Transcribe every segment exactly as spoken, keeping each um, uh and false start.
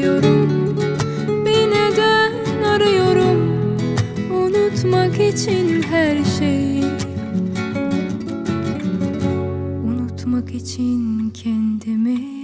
biliyorum. Bir neden arıyorum, unutmak için her şeyi, unutmak için kendimi.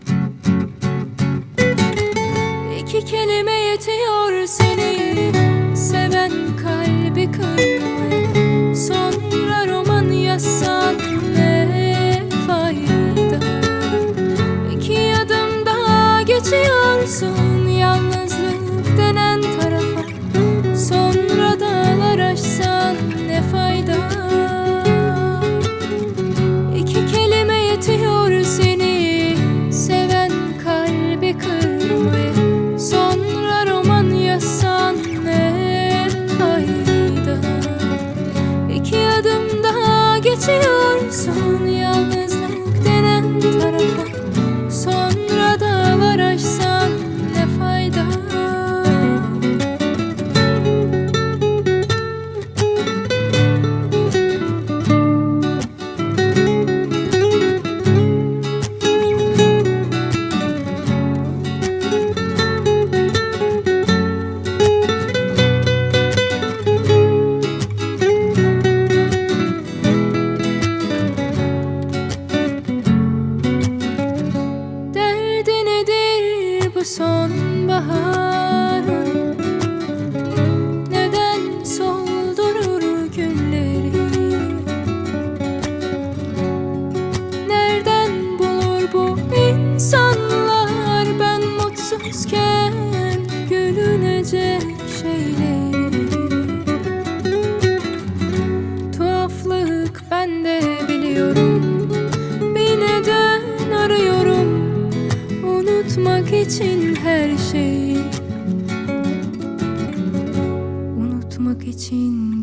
İki kelime yetiyor seni seven kalbi kırmaya. Sonra roman yazsan ne fayda? İki adım daha geçiyorsun yalnızlık denen tarafa. Sonra dağlar aşsan ne fayda? İki kelime yetiyor seni seven kalbi kırmaya. Sonra roman yazsan ne fayda? İki adım daha geçiyorsun yalnızlık denen tarafa. Sonra dağlar aşsan ne fayda? Bu sonbaharın neden soldurur gülleri? Nereden bulur bu insanlar ben mutsuzken gülünecek şeyleri? Tuhaflık ben de biliyorum. Bir neden arıyorum, unutmak için her şeyi, unutmak için